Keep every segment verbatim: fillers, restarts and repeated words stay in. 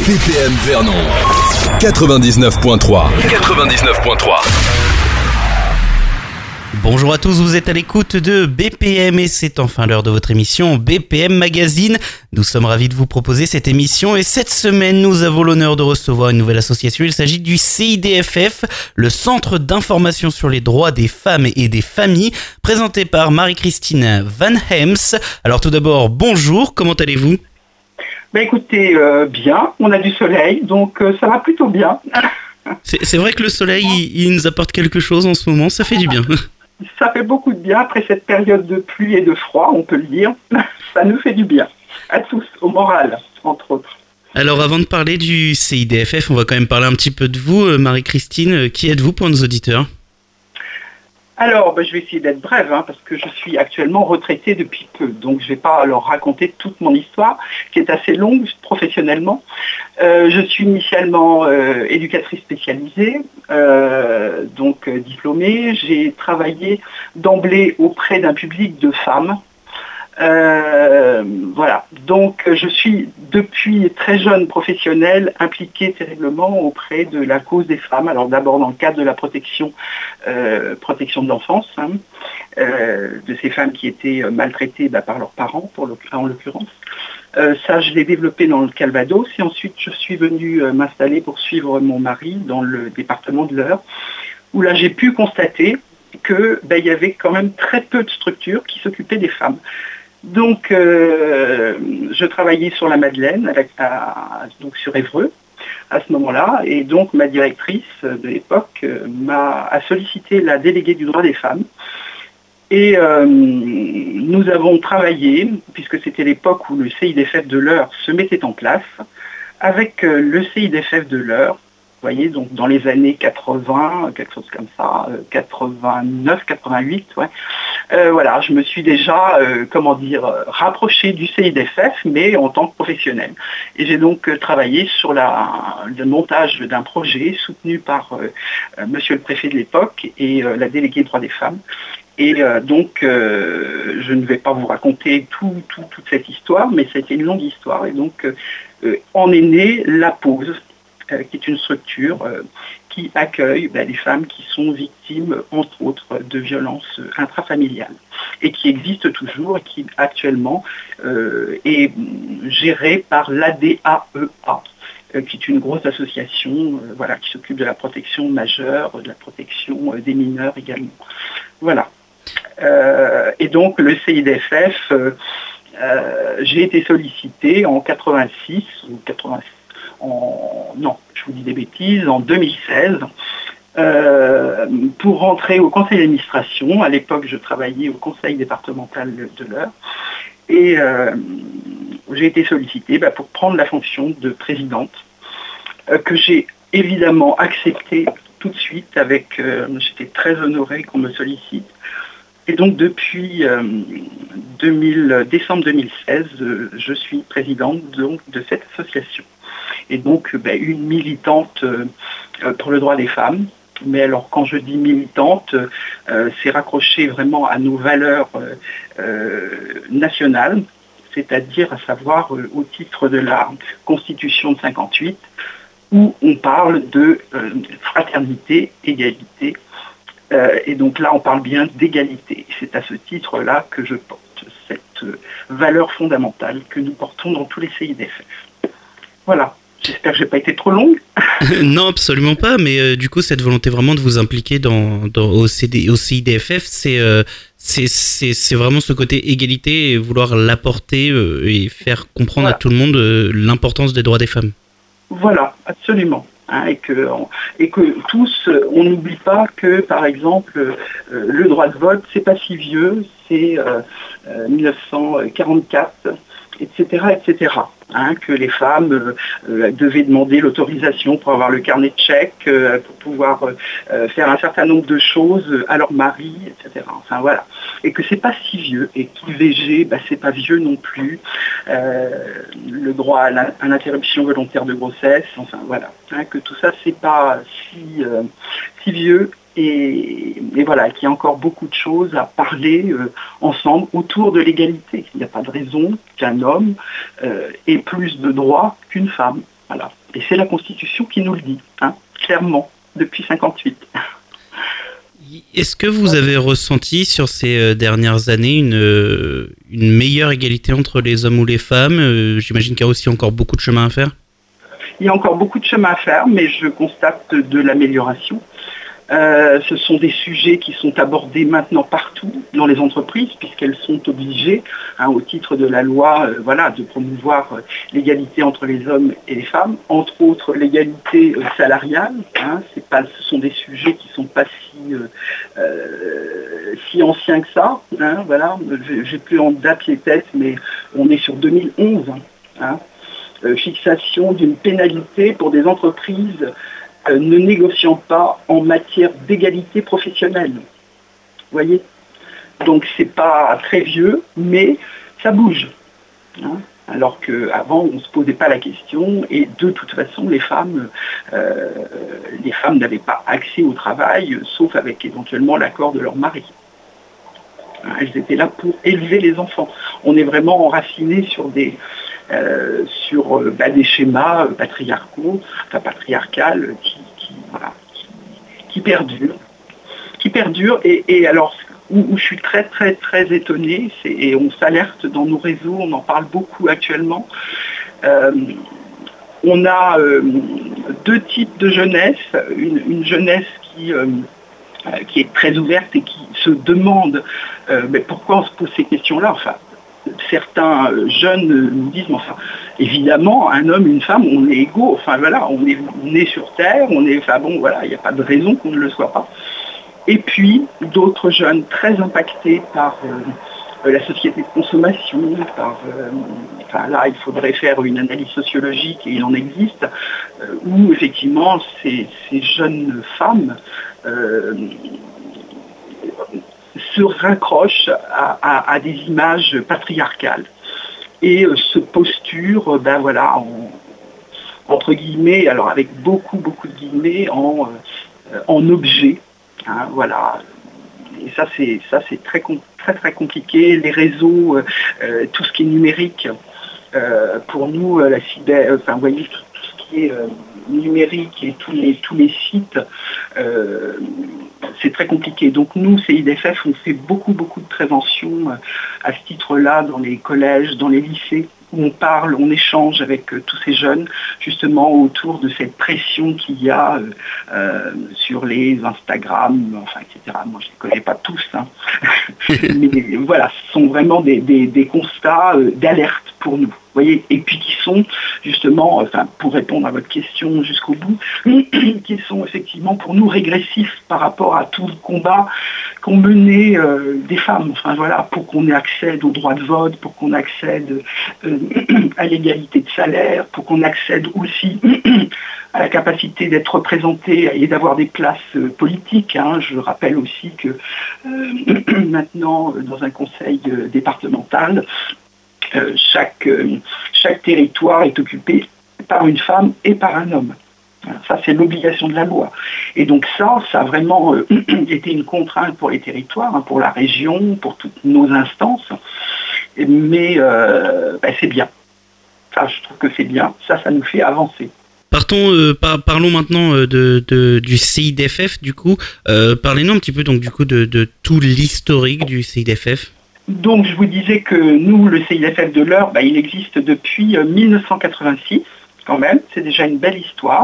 B P M Vernon quatre-vingt-dix-neuf point trois. quatre-vingt-dix-neuf point trois. Bonjour à tous, vous êtes à l'écoute de B P M et c'est enfin l'heure de votre émission B P M Magazine. Nous sommes ravis de vous proposer cette émission et cette semaine nous avons l'honneur de recevoir une nouvelle association. Il s'agit du C I D F F, le Centre d'information sur les droits des femmes et des familles, présenté par Marie-Christine Van Hems. Alors tout d'abord, bonjour, comment allez-vous ? Ben écoutez, euh, bien, on a du soleil, donc euh, ça va plutôt bien. c'est, c'est vrai que le soleil, il, il nous apporte quelque chose en ce moment, ça fait du bien. Ça fait beaucoup de bien après cette période de pluie et de froid, on peut le dire. Ça nous fait du bien, à tous, au moral, entre autres. Alors avant de parler du C I D F F, on va quand même parler un petit peu de vous, Marie-Christine. Qui êtes-vous pour nos auditeurs ? Alors, ben, je vais essayer d'être brève, hein, parce que je suis actuellement retraitée depuis peu. Donc, je ne vais pas leur raconter toute mon histoire, qui est assez longue professionnellement. Euh, je suis initialement euh, éducatrice spécialisée, euh, donc euh, diplômée. J'ai travaillé d'emblée auprès d'un public de femmes. Euh, voilà, donc je suis depuis très jeune professionnelle impliquée terriblement auprès de la cause des femmes. Alors d'abord dans le cadre de la protection, euh, protection de l'enfance, hein, euh, de ces femmes qui étaient maltraitées bah, par leurs parents, pour en l'occurrence. Euh, ça, je l'ai développé dans le Calvados et ensuite je suis venue euh, m'installer pour suivre mon mari dans le département de l'Eure, où là j'ai pu constater qu'il bah, y avait quand même très peu de structures qui s'occupaient des femmes. Donc, euh, je travaillais sur la Madeleine, avec, à, donc sur Évreux, à ce moment-là, et donc ma directrice de l'époque euh, m'a a sollicité la déléguée du droit des femmes. Et euh, nous avons travaillé, puisque c'était l'époque où le C I D F F de l'Eure se mettait en place, avec euh, le C I D F F de l'Eure. Vous voyez, donc dans les années quatre-vingts, quelque chose comme ça, quatre-vingt-neuf, quatre-vingt-huit, ouais. Euh, voilà, je me suis déjà, euh, comment dire, rapprochée du C I D F F, mais en tant que professionnelle. Et j'ai donc euh, travaillé sur la, le montage d'un projet soutenu par euh, monsieur le préfet de l'époque et euh, la déléguée droits des femmes. Et euh, donc, euh, je ne vais pas vous raconter tout, tout, toute cette histoire, mais c'était une longue histoire. Et donc, euh, en est née la pause, qui est une structure euh, qui accueille ben, les femmes qui sont victimes, entre autres, de violences intrafamiliales et qui existe toujours et qui actuellement euh, est gérée par l'A D A E A, euh, qui est une grosse association euh, voilà, qui s'occupe de la protection majeure, de la protection euh, des mineurs également. Voilà. Euh, et donc le C I D F F, euh, euh, j'ai été sollicitée en quatre-vingt-six ou quatre-vingt-six. En, non, je vous dis des bêtises, en deux mille seize, euh, pour rentrer au conseil d'administration. À l'époque, je travaillais au conseil départemental de l'Eure. Et euh, j'ai été sollicitée bah, pour prendre la fonction de présidente, euh, que j'ai évidemment acceptée tout de suite. Avec, euh, j'étais très honorée qu'on me sollicite. Et donc euh, depuis euh, décembre deux mille seize, euh, je suis présidente donc, de cette association. Et donc ben, une militante euh, pour le droit des femmes. Mais alors quand je dis militante, euh, c'est raccroché vraiment à nos valeurs euh, euh, nationales, c'est-à-dire à savoir euh, au titre de la Constitution de cinquante-huit, où on parle de euh, fraternité, égalité. Euh, et donc là, on parle bien d'égalité. C'est à ce titre-là que je porte cette euh, valeur fondamentale que nous portons dans tous les C I D F F. Voilà. J'espère que je n'ai pas été trop longue. Non, absolument pas. Mais euh, du coup, cette volonté vraiment de vous impliquer dans, dans, au, C D, au C I D F F, c'est, euh, c'est, c'est, c'est vraiment ce côté égalité et vouloir l'apporter euh, et faire comprendre voilà. à tout le monde euh, l'importance des droits des femmes. Voilà, absolument. Hein, et, que, et que tous, on n'oublie pas que, par exemple, euh, le droit de vote, c'est pas si vieux, c'est euh, euh, dix-neuf cent quarante-quatre, et cetera, et cetera. Hein, que les femmes euh, euh, devaient demander l'autorisation pour avoir le carnet de chèques, euh, pour pouvoir euh, faire un certain nombre de choses à leur mari, et cetera. Enfin voilà. Et que c'est pas si vieux, et qu'I V G, bah, c'est pas vieux non plus. Euh, le droit à, la, à l'interruption volontaire de grossesse, enfin voilà. Hein, que tout ça, c'est pas si, euh, si vieux. Et, et voilà, qu'il y a encore beaucoup de choses à parler euh, ensemble autour de l'égalité. Il n'y a pas de raison qu'un homme euh, ait plus de droits qu'une femme. Voilà. Et c'est la Constitution qui nous le dit, hein, clairement, depuis cinquante-huit. Est-ce que vous avez ressenti sur ces dernières années une, une meilleure égalité entre les hommes ou les femmes ? J'imagine qu'il y a aussi encore beaucoup de chemin à faire. Il y a encore beaucoup de chemin à faire, mais je constate de l'amélioration. Euh, ce sont des sujets qui sont abordés maintenant partout dans les entreprises, puisqu'elles sont obligées, hein, au titre de la loi, euh, voilà, de promouvoir euh, l'égalité entre les hommes et les femmes, entre autres l'égalité euh, salariale. Hein, c'est pas, ce sont des sujets qui ne sont pas si, euh, euh, si anciens que ça. Hein, voilà, j'ai plus en date les têtes, mais on est sur deux mille onze. Hein, euh, fixation d'une pénalité pour des entreprises Euh, ne négociant pas en matière d'égalité professionnelle. Vous voyez ? Donc c'est pas très vieux, mais ça bouge. Hein, alors qu'avant, on ne se posait pas la question, et de toute façon, les femmes, euh, les femmes n'avaient pas accès au travail, sauf avec éventuellement l'accord de leur mari. Hein, elles étaient là pour élever les enfants. On est vraiment enraciné sur des... Euh, sur euh, bah, des schémas euh, patriarcaux, enfin patriarcales, qui, qui, voilà, qui, qui perdurent. Qui perdurent, et, et alors, où, où je suis très très très étonnée, c'est, et on s'alerte dans nos réseaux, on en parle beaucoup actuellement, euh, on a euh, deux types de jeunesse, une, une jeunesse qui... Euh, qui est très ouverte et qui se demande euh, mais pourquoi on se pose ces questions-là. Enfin, certains jeunes nous disent, mais enfin, évidemment, un homme, une femme, on est égaux. Enfin voilà, on est né sur Terre, on est, enfin bon, voilà, il n'y a pas de raison qu'on ne le soit pas. Et puis d'autres jeunes très impactés par euh, la société de consommation, par, euh, enfin là, il faudrait faire une analyse sociologique, et il en existe, euh, où effectivement ces, ces jeunes femmes euh, se raccrochent à, à, à des images patriarcales et euh, se posturent, ben voilà, en, entre guillemets, alors avec beaucoup beaucoup de guillemets, en, euh, en objet, hein, voilà. Et ça c'est ça c'est très très très compliqué. Les réseaux, euh, tout ce qui est numérique, euh, pour nous, la cyber, enfin vous voyez, tout, tout ce qui est euh, numérique et tous les tous les sites. Euh, c'est très compliqué. Donc nous, C I D F F, on fait beaucoup, beaucoup de prévention à ce titre-là dans les collèges, dans les lycées, où on parle, on échange avec euh, tous ces jeunes, justement autour de cette pression qu'il y a euh, euh, sur les Instagram, enfin, et cetera. Moi, je ne les connais pas tous, hein. Mais voilà, ce sont vraiment des, des, des constats euh, d'alerte pour nous. Voyez, et puis qui sont justement, enfin, pour répondre à votre question jusqu'au bout, qui sont effectivement pour nous régressifs par rapport à tout le combat qu'ont mené euh, des femmes. Enfin voilà, pour qu'on ait accès au droit de vote, pour qu'on accède euh, à l'égalité de salaire, pour qu'on accède aussi à la capacité d'être représenté et d'avoir des places euh, politiques. Hein. Je rappelle aussi que euh, maintenant, dans un conseil euh, départemental, Euh, chaque, euh, chaque territoire est occupé par une femme et par un homme. Voilà, ça, c'est l'obligation de la loi. Et donc ça, ça a vraiment euh, été une contrainte pour les territoires, hein, pour la région, pour toutes nos instances. Mais euh, ben, c'est bien. Ça, je trouve que c'est bien. Ça, ça nous fait avancer. Partons, euh, par, parlons maintenant de, de, du C I D F F, du coup. Euh, parlez-nous un petit peu donc, du coup, de, de tout l'historique du C I D F F. Donc je vous disais que nous, le C I D F F de l'Eure, bah, il existe depuis euh, mille neuf cent quatre-vingt-six, quand même, c'est déjà une belle histoire.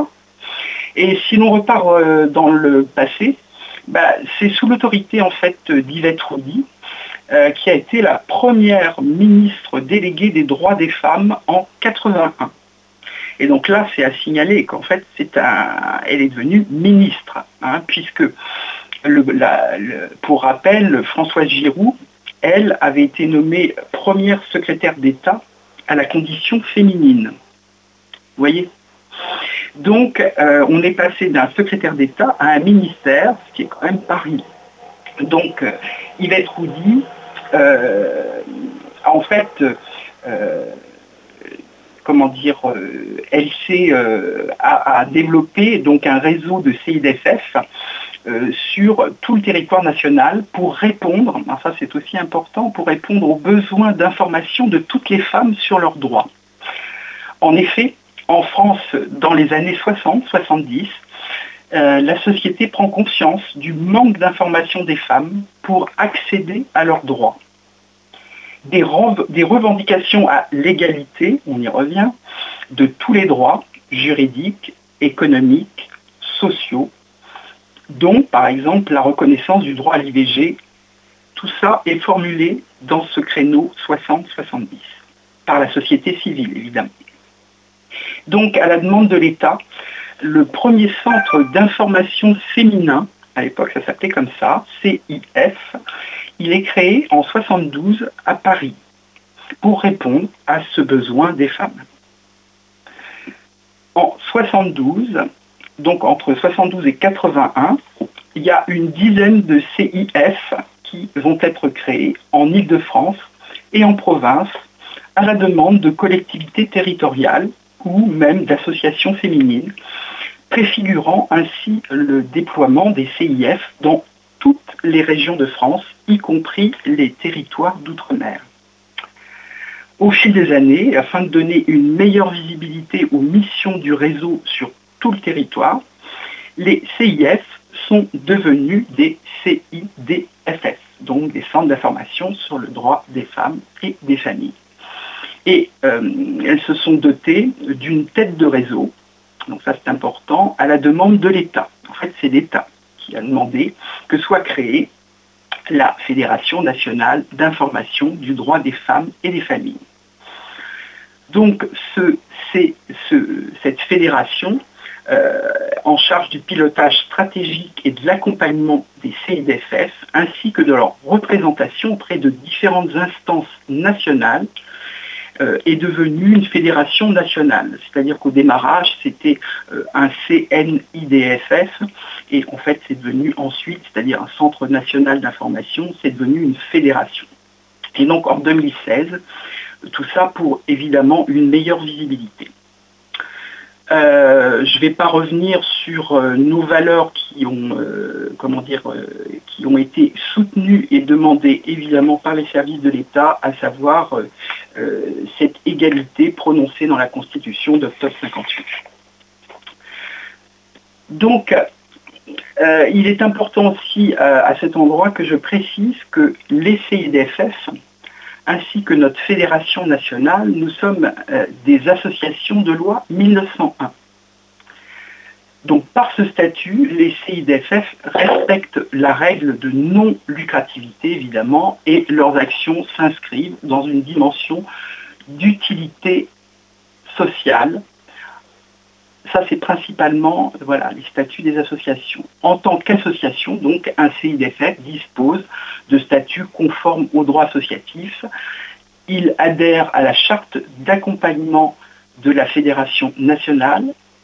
Et si l'on repart euh, dans le passé, bah, c'est sous l'autorité en fait d'Yvette Roudy, euh, qui a été la première ministre déléguée des droits des femmes en quatre-vingt-un. Et donc là, c'est à signaler qu'en fait, c'est un, elle est devenue ministre, hein, puisque, le, la, le, pour rappel, Françoise Giroud, elle avait été nommée première secrétaire d'État à la condition féminine. Vous voyez ? Donc, euh, on est passé d'un secrétaire d'État à un ministère, ce qui est quand même pas rien. Donc, euh, Yvette Roudy, euh, en fait, euh, comment dire, euh, elle s'est euh, a, a développé donc un réseau de C I D F F Euh, sur tout le territoire national pour répondre, hein, ça c'est aussi important, pour répondre aux besoins d'information de toutes les femmes sur leurs droits. En effet, en France, dans les années soixante soixante-dix, euh, la société prend conscience du manque d'information des femmes pour accéder à leurs droits. Des, des revendications à l'égalité, on y revient, de tous les droits juridiques, économiques, sociaux, dont par exemple la reconnaissance du droit à l'I V G. Tout ça est formulé dans ce créneau soixante soixante-dix, par la société civile évidemment. Donc à la demande de l'État, le premier centre d'information féminin, à l'époque ça s'appelait comme ça, C I F, il est créé en soixante-douze à Paris pour répondre à ce besoin des femmes. En soixante-douze, donc entre soixante-douze et quatre-vingt-un, il y a une dizaine de C I F qui vont être créés en Île-de-France et en province à la demande de collectivités territoriales ou même d'associations féminines, préfigurant ainsi le déploiement des C I F dans toutes les régions de France, y compris les territoires d'outre-mer. Au fil des années, afin de donner une meilleure visibilité aux missions du réseau sur tout le territoire, les C I F sont devenus des C I D F S, donc des centres d'information sur le droit des femmes et des familles. Et euh, elles se sont dotées d'une tête de réseau, donc ça c'est important, à la demande de l'État. En fait, c'est l'État qui a demandé que soit créée la Fédération nationale d'information du droit des femmes et des familles. Donc, ce, c'est, ce, cette fédération, euh, en charge du pilotage stratégique et de l'accompagnement des C I D F S, ainsi que de leur représentation auprès de différentes instances nationales, euh, est devenue une fédération nationale. C'est-à-dire qu'au démarrage, c'était euh, un C N I D F S, et en fait, c'est devenu ensuite, c'est-à-dire un centre national d'information, c'est devenu une fédération. Et donc, en deux mille seize, tout ça pour, évidemment, une meilleure visibilité. Euh, je ne vais pas revenir sur euh, nos valeurs qui ont, euh, comment dire, euh, qui ont été soutenues et demandées, évidemment, par les services de l'État, à savoir euh, euh, cette égalité prononcée dans la Constitution d'octobre cinquante-huit. Donc, euh, il est important aussi, euh, à cet endroit, que je précise que les C I D F S, ainsi que notre fédération nationale, nous sommes euh, des associations de loi mille neuf cent un. Donc par ce statut, les C I D F F respectent la règle de non-lucrativité, évidemment, et leurs actions s'inscrivent dans une dimension d'utilité sociale. Ça, c'est principalement voilà, les statuts des associations. En tant qu'association, donc, un C I D F F dispose de statuts conformes au droit associatif. Il adhère à la charte d'accompagnement de la Fédération nationale,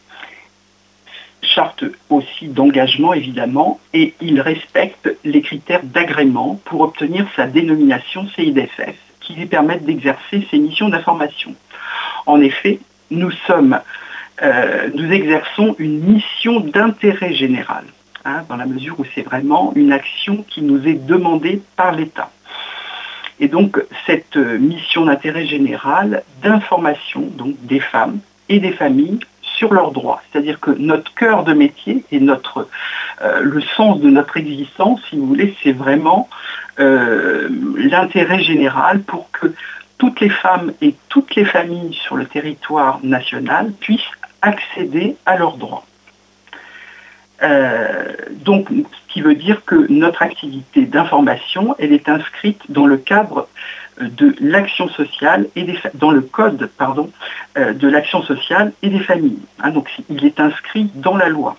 charte aussi d'engagement, évidemment, et il respecte les critères d'agrément pour obtenir sa dénomination C I D F F, qui lui permettent d'exercer ses missions d'information. En effet, nous sommes... Euh, nous exerçons une mission d'intérêt général, hein, dans la mesure où c'est vraiment une action qui nous est demandée par l'État. Et donc, cette mission d'intérêt général d'information donc, des femmes et des familles sur leurs droits. C'est-à-dire que notre cœur de métier et notre, euh, le sens de notre existence, si vous voulez, c'est vraiment euh, l'intérêt général pour que toutes les femmes et toutes les familles sur le territoire national puissent accéder à leurs droits. Euh, donc, ce qui veut dire que notre activité d'information, elle est inscrite dans le cadre de l'action sociale et des dans le code, pardon, euh, de l'action sociale et des familles. Hein, donc, il est inscrit dans la loi.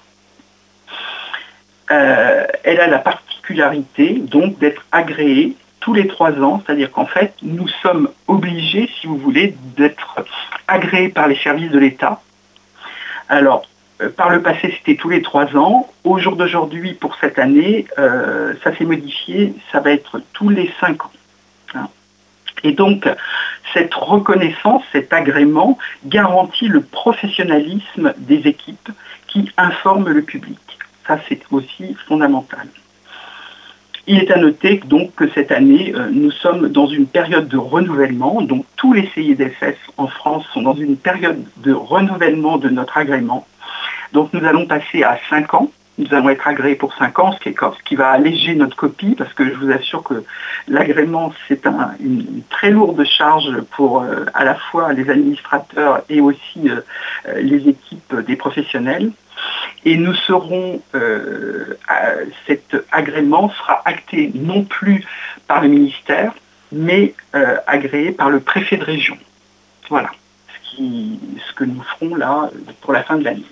Euh, elle a la particularité donc d'être agréée tous les trois ans, c'est-à-dire qu'en fait, nous sommes obligés, si vous voulez, d'être agréés par les services de l'État. Alors, euh, par le passé, c'était tous les trois ans. Au jour d'aujourd'hui, pour cette année, euh, ça s'est modifié, ça va être tous les cinq ans. Hein. Et donc, cette reconnaissance, cet agrément, garantit le professionnalisme des équipes qui informent le public. Ça, c'est aussi fondamental. Il est à noter donc que cette année, euh, nous sommes dans une période de renouvellement. Donc tous les C I D F F en France sont dans une période de renouvellement de notre agrément. Donc nous allons passer à cinq ans. Nous allons être agréés pour cinq ans, ce qui, est, ce qui va alléger notre copie, parce que je vous assure que l'agrément, c'est un, une, une très lourde charge pour euh, à la fois les administrateurs et aussi euh, les équipes des professionnels. Et nous serons, euh, à, cet agrément sera acté non plus par le ministère, mais euh, agréé par le préfet de région. Voilà ce, qui, ce que nous ferons là pour la fin de l'année.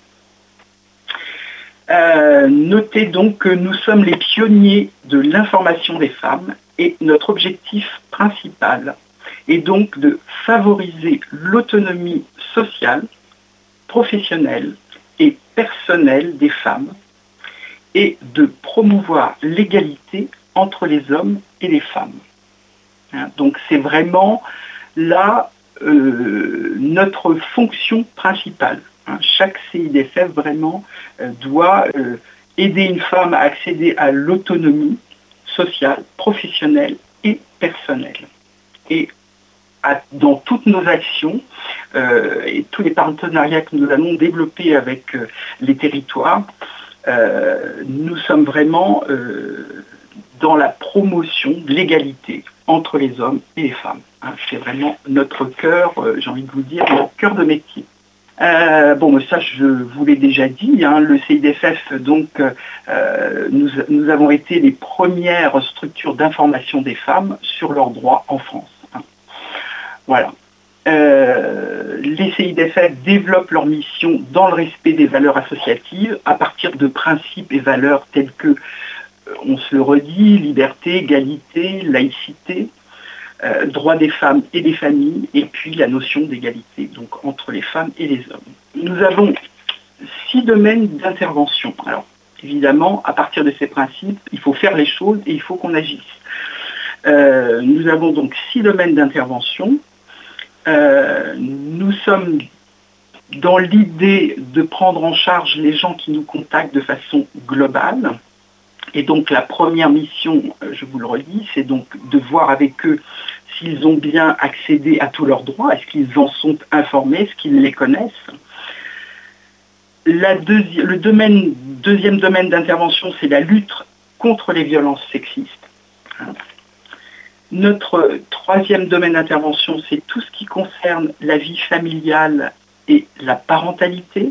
Euh, notez donc que nous sommes les pionniers de l'information des femmes et notre objectif principal est donc de favoriser l'autonomie sociale, professionnelle et personnelle des femmes et de promouvoir l'égalité entre les hommes et les femmes. Hein, donc c'est vraiment là euh, notre fonction principale. Hein, chaque C I D F F vraiment euh, doit euh, aider une femme à accéder à l'autonomie sociale, professionnelle et personnelle. Et à, dans toutes nos actions euh, et tous les partenariats que nous allons développer avec euh, les territoires, euh, nous sommes vraiment euh, dans la promotion de l'égalité entre les hommes et les femmes. Hein, c'est vraiment notre cœur, euh, j'ai envie de vous dire, notre cœur de métier. Euh, bon, ça je vous l'ai déjà dit, hein, le C I D F F, donc, euh, nous, nous avons été les premières structures d'information des femmes sur leurs droits en France. Hein. Voilà. Euh, les C I D F F développent leur mission dans le respect des valeurs associatives à partir de principes et valeurs tels que, on se le redit, liberté, égalité, laïcité, Euh, droits des femmes et des familles, et puis la notion d'égalité, donc entre les femmes et les hommes. Nous avons six domaines d'intervention. Alors, évidemment, à partir de ces principes, il faut faire les choses et il faut qu'on agisse. Euh, nous avons donc six domaines d'intervention. Euh, nous sommes dans l'idée de prendre en charge les gens qui nous contactent de façon globale. Et donc la première mission, je vous le redis, c'est donc de voir avec eux s'ils ont bien accédé à tous leurs droits, est-ce qu'ils en sont informés, est-ce qu'ils les connaissent. La deuxi- le domaine, deuxième domaine d'intervention, c'est la lutte contre les violences sexistes. Notre troisième domaine d'intervention, c'est tout ce qui concerne la vie familiale et la parentalité.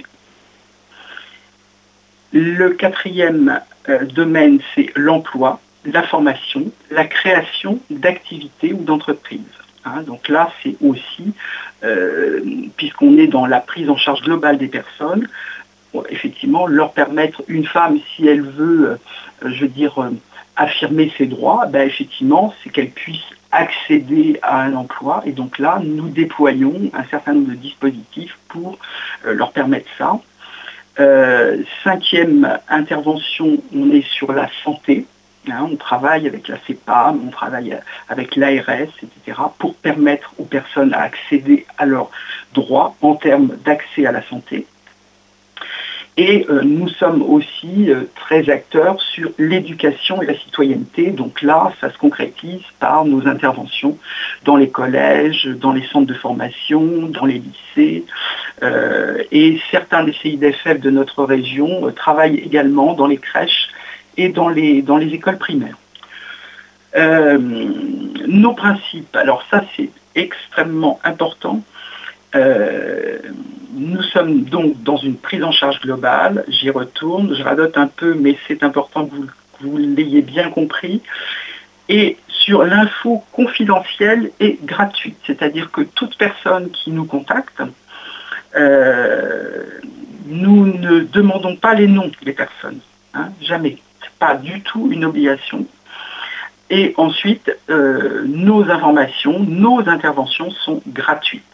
Le quatrième euh, domaine, c'est l'emploi, la formation, la création d'activités ou d'entreprises. Hein, donc là, c'est aussi, euh, puisqu'on est dans la prise en charge globale des personnes, bon, effectivement, leur permettre, une femme, si elle veut, euh, je veux dire, euh, affirmer ses droits, ben, effectivement, c'est qu'elle puisse accéder à un emploi. Et donc là, nous déployons un certain nombre de dispositifs pour euh, leur permettre ça. Euh, cinquième intervention, on est sur la santé. Hein, on travaille avec la CEPAM, on travaille avec l'A R S, et cetera, pour permettre aux personnes à accéder à leurs droits en termes d'accès à la santé. Et euh, nous sommes aussi euh, très acteurs sur l'éducation et la citoyenneté. Donc là, ça se concrétise par nos interventions dans les collèges, dans les centres de formation, dans les lycées. Euh, et certains des C I D F F de notre région euh, travaillent également dans les crèches et dans les, dans les écoles primaires. Euh, nos principes, alors ça c'est extrêmement important. Euh, nous sommes donc dans une prise en charge globale, j'y retourne, je radote un peu, mais c'est important que vous, que vous l'ayez bien compris, et sur l'info confidentielle et gratuite, c'est-à-dire que toute personne qui nous contacte, euh, nous ne demandons pas les noms des personnes, hein, jamais, c'est pas du tout une obligation. Et ensuite, euh, nos informations, nos interventions sont gratuites.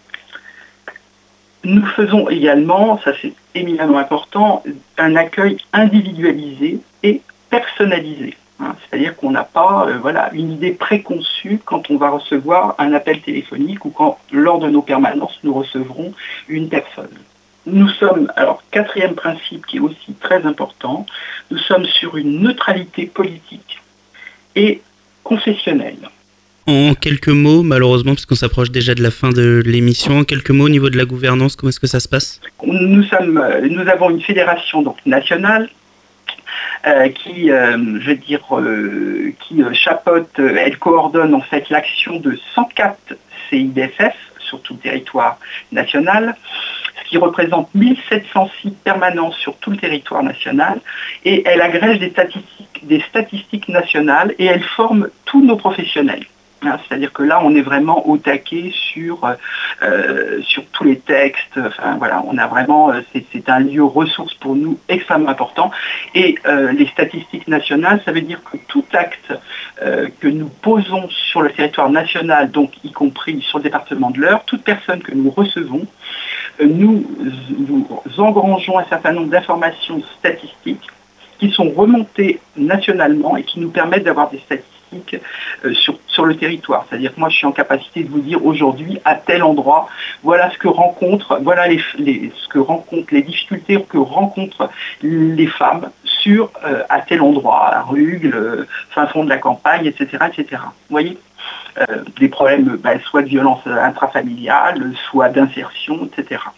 Nous faisons également, ça c'est éminemment important, un accueil individualisé et personnalisé. Hein, c'est-à-dire qu'on n'a pas euh, voilà, une idée préconçue quand on va recevoir un appel téléphonique ou quand, lors de nos permanences, nous recevrons une personne. Nous sommes, alors quatrième principe qui est aussi très important, nous sommes sur une neutralité politique. et confessionnelle. En quelques mots, malheureusement, puisqu'on s'approche déjà de la fin de l'émission, en quelques mots au niveau de la gouvernance, comment est-ce que ça se passe ? Nous sommes, nous avons une fédération donc nationale euh, qui, euh, je veux dire, euh, qui chapeaute, elle coordonne en fait l'action de cent quatre C I D F F sur tout le territoire national, ce qui représente mille sept cents sites permanents sur tout le territoire national, et elle agrège des statistiques, des statistiques nationales et elle forme tous nos professionnels. C'est-à-dire que là, on est vraiment au taquet sur, euh, sur tous les textes. Enfin, voilà, on a vraiment, c'est, c'est un lieu ressource pour nous extrêmement important. Et euh, les statistiques nationales, ça veut dire que tout acte euh, que nous posons sur le territoire national, donc y compris sur le département de l'Eure, toute personne que nous recevons, euh, nous, nous engrangeons un certain nombre d'informations statistiques qui sont remontées nationalement et qui nous permettent d'avoir des statistiques Euh, sur, sur le territoire. C'est-à-dire que moi, je suis en capacité de vous dire aujourd'hui, à tel endroit, voilà ce que rencontrent, voilà les, les, ce que rencontrent, les difficultés que rencontrent les femmes sur, euh, à tel endroit, à Rugle, euh, fin fond de la campagne, et cetera, et cetera. Vous voyez euh, des problèmes, ben, soit de violence intrafamiliale, soit d'insertion, et cetera.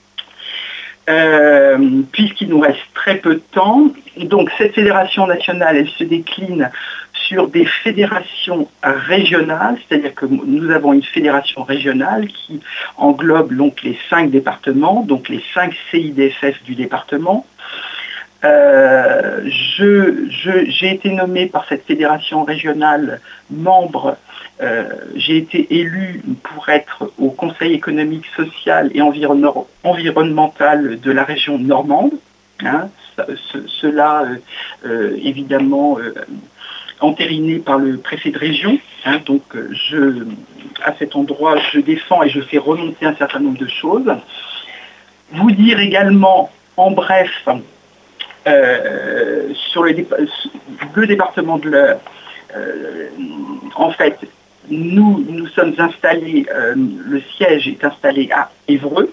Euh, puisqu'il nous reste très peu de temps, donc cette fédération nationale, elle se décline sur des fédérations régionales, c'est-à-dire que nous avons une fédération régionale qui englobe donc les cinq départements, donc les cinq C I D F F du département. Euh, je, je, j'ai été nommé par cette fédération régionale membre, euh, j'ai été élu pour être au Conseil économique, social et environ, environnemental de la région normande. Hein, ce, cela, euh, euh, évidemment, euh, entériné par le préfet de région. Hein, donc, je, à cet endroit, je défends et je fais remonter un certain nombre de choses. Vous dire également, en bref, Euh, sur le, dé- le département de l'Eure, euh, en fait, nous, nous sommes installés, euh, le siège est installé à Évreux.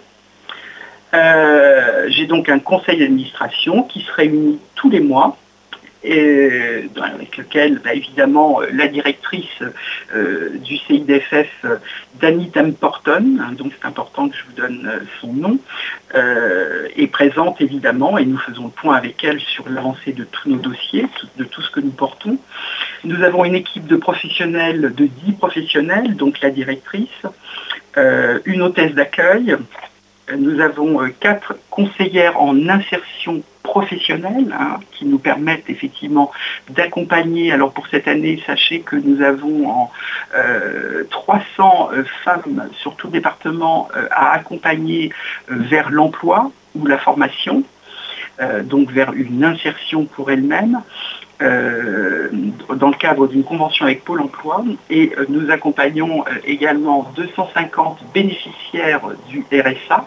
Euh, j'ai donc un conseil d'administration qui se réunit tous les mois, et avec lequel, bah, évidemment, la directrice euh, du C I D F F, Dany Temporton, hein, donc c'est important que je vous donne euh, son nom, euh, est présente évidemment, et nous faisons le point avec elle sur l'avancée de tous nos dossiers, de tout ce que nous portons. Nous avons une équipe de professionnels, de dix professionnels, donc la directrice, euh, une hôtesse d'accueil. Nous avons euh, quatre conseillères en insertion professionnelle, hein, qui nous permettent effectivement d'accompagner. Alors pour cette année, sachez que nous avons en, euh, trois cents euh, femmes sur tout le département euh, à accompagner euh, vers l'emploi ou la formation, euh, donc vers une insertion pour elles-mêmes. Euh, dans le cadre d'une convention avec Pôle emploi, et euh, nous accompagnons euh, également deux cent cinquante bénéficiaires du R S A.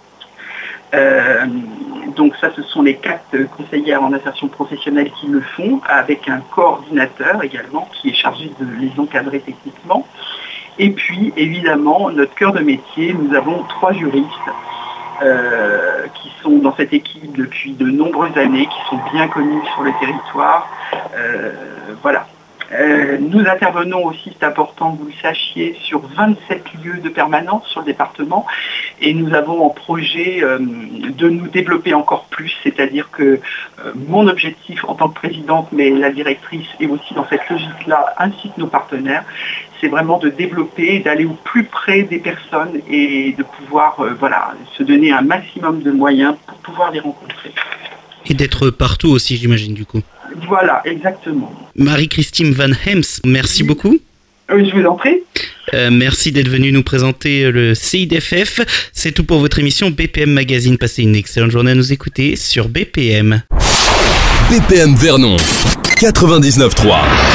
Euh, donc ça, ce sont les quatre conseillères en insertion professionnelle qui le font, avec un coordinateur également qui est chargé de les encadrer techniquement. Et puis, évidemment, notre cœur de métier, nous avons trois juristes Euh, qui sont dans cette équipe depuis de nombreuses années, qui sont bien connus sur le territoire. Euh, voilà. Euh, nous intervenons aussi, c'est important que vous le sachiez, sur vingt-sept lieux de permanence sur le département, et nous avons en projet euh, de nous développer encore plus, c'est-à-dire que euh, mon objectif en tant que présidente, mais la directrice est aussi dans cette logique-là, ainsi que nos partenaires, c'est vraiment de développer, d'aller au plus près des personnes et de pouvoir euh, voilà, se donner un maximum de moyens pour pouvoir les rencontrer. Et d'être partout aussi, j'imagine, du coup. Voilà, exactement. Marie-Christine Van Hems, merci oui. beaucoup. Oui, je vous en prie. Euh, merci d'être venu nous présenter le C I D F F. C'est tout pour votre émission B P M Magazine. Passez une excellente journée à nous écouter sur B P M. B P M Vernon, quatre-vingt-dix-neuf trois.